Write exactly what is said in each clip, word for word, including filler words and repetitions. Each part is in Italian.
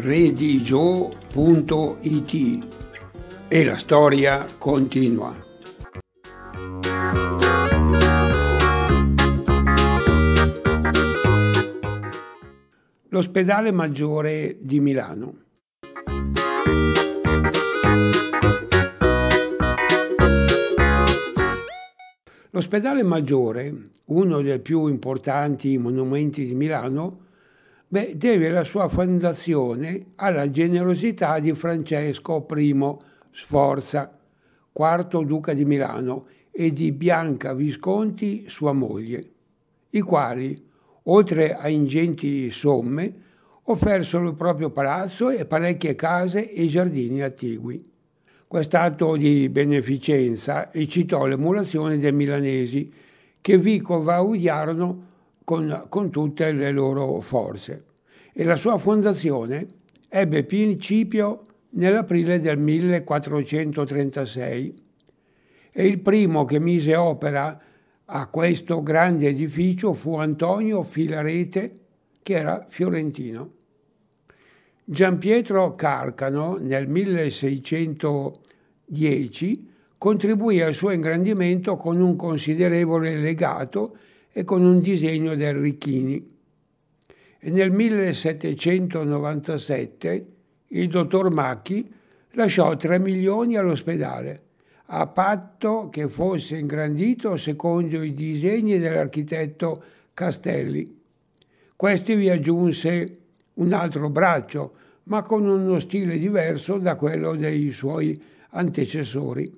redigio punto it e la storia continua. L'Ospedale Maggiore di Milano. L'Ospedale Maggiore, uno dei più importanti monumenti di Milano, beh, deve la sua fondazione alla generosità di Francesco I Sforza, quarto duca di Milano, e di Bianca Visconti, sua moglie, i quali, oltre a ingenti somme, offersero il proprio palazzo e parecchie case e giardini attigui. Quest'atto di beneficenza eccitò l'emulazione dei milanesi, che vi convaudiarono con, con tutte le loro forze. E la sua fondazione ebbe principio nell'aprile del millequattrocentotrentasei. E il primo che mise opera a questo grande edificio fu Antonio Filarete, che era fiorentino. Giampietro Carcano nel milleseicentodieci contribuì al suo ingrandimento con un considerevole legato e con un disegno del Ricchini. E nel millesettecentonovantasette il dottor Macchi lasciò tre milioni all'ospedale, a patto che fosse ingrandito secondo i disegni dell'architetto Castelli. Questi vi aggiunse un altro braccio, ma con uno stile diverso da quello dei suoi antecessori.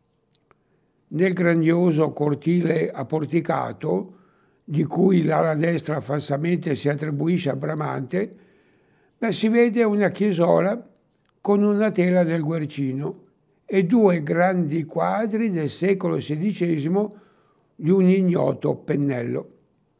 Nel grandioso cortile a porticato, di cui l'ala destra falsamente si attribuisce a Bramante, beh, si vede una chiesola con una tela del Guercino e due grandi quadri del secolo sedicesimo di un ignoto pennello.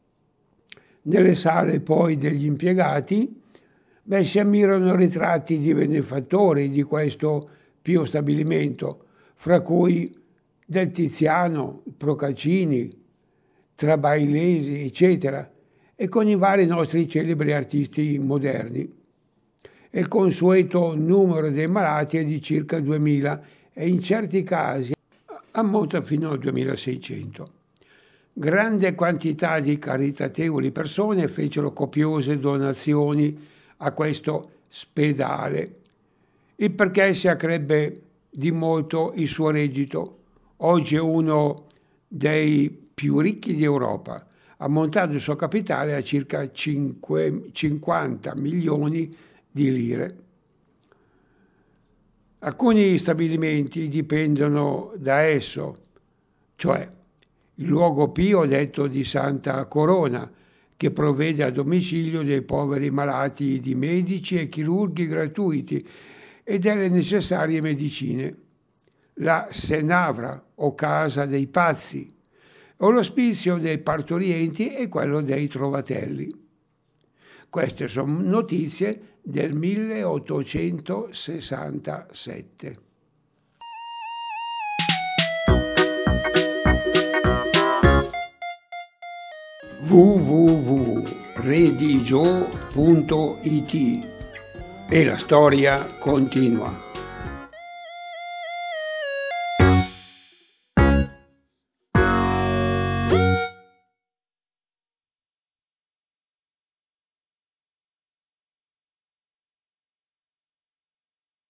Nelle sale poi degli impiegati beh, si ammirano ritratti di benefattori di questo pio stabilimento, fra cui del Tiziano, Procaccini, Trabailesi, eccetera, e con i vari nostri celebri artisti moderni. E il consueto numero dei malati è di circa duemila e in certi casi ammonta fino a duemilaseicento. Grande quantità di caritatevoli persone fecero copiose donazioni a questo spedale, il perché si accrebbe di molto il suo reddito. Oggi è uno dei più ricchi d'Europa, ammontando il suo capitale a circa cinquanta milioni di lire. Alcuni stabilimenti dipendono da esso, cioè il luogo pio detto di Santa Corona, che provvede a domicilio dei poveri malati di medici e chirurghi gratuiti e delle necessarie medicine, la Senavra o Casa dei Pazzi, o l'ospizio dei partorienti e quello dei trovatelli. Queste sono notizie del milleottocentosessantasette. w w w punto redigio punto it e la storia continua.